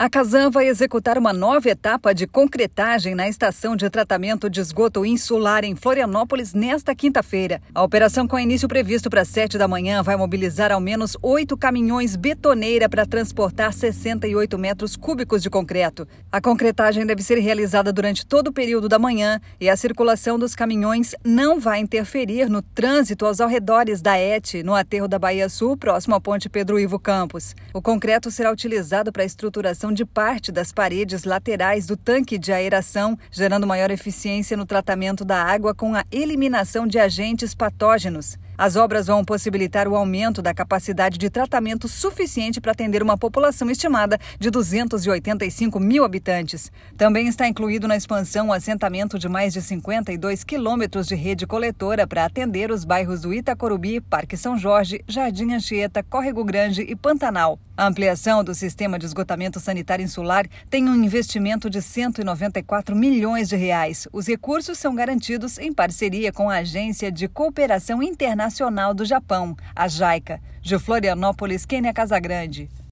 A Casan vai executar uma nova etapa de concretagem na estação de tratamento de esgoto insular em Florianópolis nesta quinta-feira. A operação, com início previsto para 7 da manhã, vai mobilizar ao menos 8 caminhões betoneira para transportar 68 metros cúbicos de concreto. A concretagem deve ser realizada durante todo o período da manhã e a circulação dos caminhões não vai interferir no trânsito aos arredores da ET, no aterro da Baía Sul, próximo à ponte Pedro Ivo Campos. O concreto será utilizado para a estruturação de parte das paredes laterais do tanque de aeração, gerando maior eficiência no tratamento da água com a eliminação de agentes patógenos. As obras vão possibilitar o aumento da capacidade de tratamento suficiente para atender uma população estimada de 285 mil habitantes. Também está incluído na expansão o assentamento de mais de 52 quilômetros de rede coletora para atender os bairros do Itacorubi, Parque São Jorge, Jardim Anchieta, Córrego Grande e Pantanal. A ampliação do sistema de esgotamento sanitário insular tem um investimento de 194 milhões de reais. Os recursos são garantidos em parceria com a Agência de Cooperação Internacional do Japão, a JICA. De Florianópolis, Kênia Casagrande.